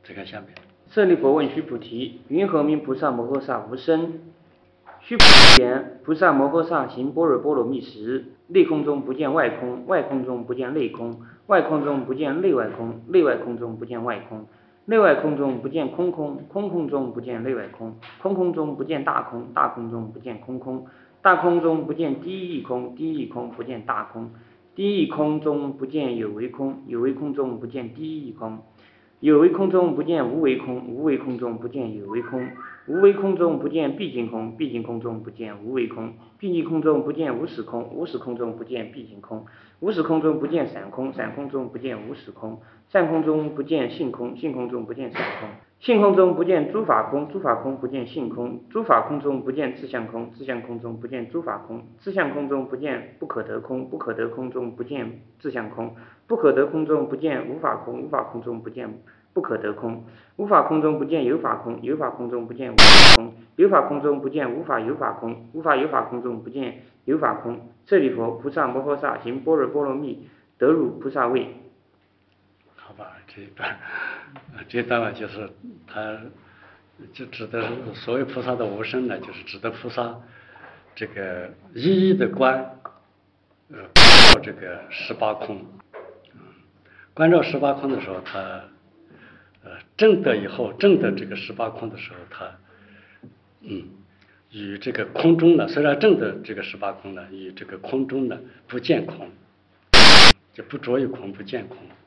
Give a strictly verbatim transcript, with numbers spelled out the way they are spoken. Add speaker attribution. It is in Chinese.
Speaker 1: 再看下面。
Speaker 2: 舍利弗问须菩提：云何名菩萨摩诃萨无生？须菩提言：菩萨摩诃萨行般若波罗蜜时，内空中不见外空，外空中不见内空，外空中不见内外空，内外空中不见外空，内外空中不见空空，空空中不见内外空，空空中不见大空，大空中不见空空，大空中不见第一义空，第一义空不见大空，第一义空中不见有为空，有为空中不见第一义空，有为空中不见无为空，无为空中不见有为空，无为空中不见毕竟空，毕竟空中不见无为空，毕竟空中不见无始空，无始空中不见毕竟空，无始空中不见散空，散空中不见无始空，散空中不见性空，性空中不见散空，性空中不见诸法空，诸法空不见性空，诸法空中不见自相空，自相空中不见诸法空，自相空中不见不可得空，不可得空中不见自相空，不可得空中不见无法空，无法空中不见不可得空，无法空中不见有法空，有法空中不见无法空，有法空中不见无法有法空，无法有法空中不见有法空。舍利弗，菩萨摩诃萨行般若波罗蜜，得入菩萨位。
Speaker 1: 好吧，这一段，这一段呢，就是他就指的所谓菩萨的无生呢，就是指的菩萨这个一一的观，呃，观照这个十八空，嗯，观照十八空的时候，他呃证得以后，证得这个十八空的时候，他嗯与这个空中呢，虽然证得这个十八空呢，与这个空中呢不见空，就不着于空，不见空。